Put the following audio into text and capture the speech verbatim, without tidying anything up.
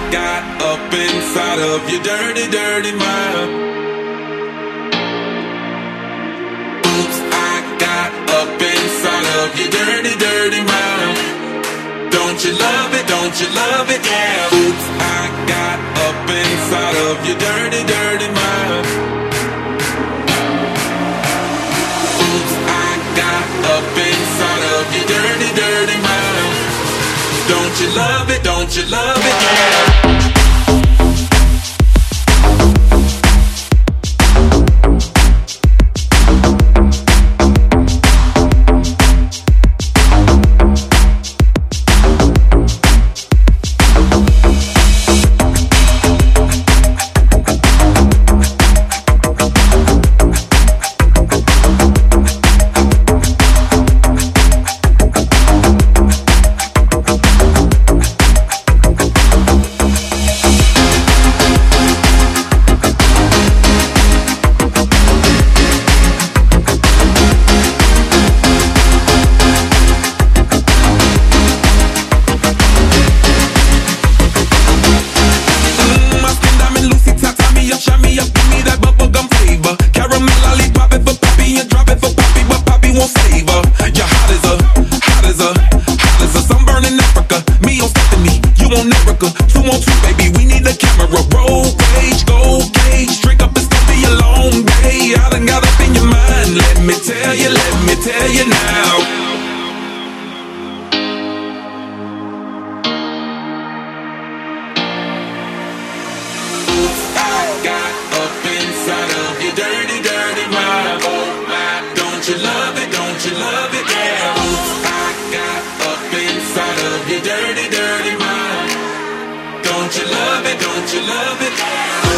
got up inside of your dirty, dirty mind. Oops, I got up inside of your dirty, dirty mind. Don't you love it, don't you love it, yeah. Oops, I got up inside of your dirty, dirty mind. Oops, I got up inside of your dirty, dirty mind. Don't you love it, don't you love it, yeah. Don't you love it, don't you love it?